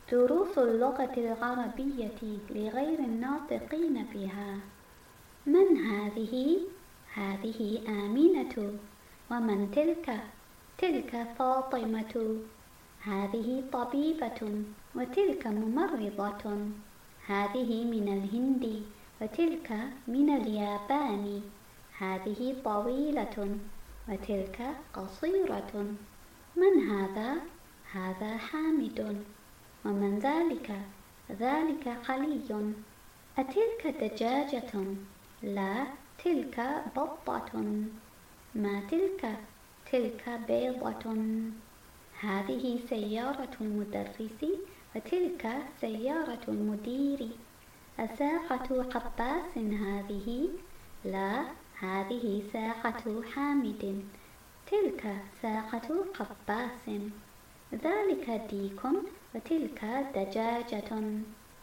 دروس اللغة العربية لغير الناطقين بها. من هذه؟ هذه آمنة. ومن تلك؟ تلك فاطمة. هذه طبيبة وتلك ممرضة. هذه من الهند وتلك من اليابان. هذه طويلة وتلك قصيرة. من هذا؟ هذا حامد. ومن ذلك؟ ذلك علي. أتلك دجاجة؟ لا، تلك بطة. ما تلك؟ تلك بيضة. هذه سيارة المدرس وتلك سيارة المدير. أساعة عباس هذه؟ لا، هذه ساعة حامد. تلك ساعة عباس. ذلك ديك وتلك دجاجة.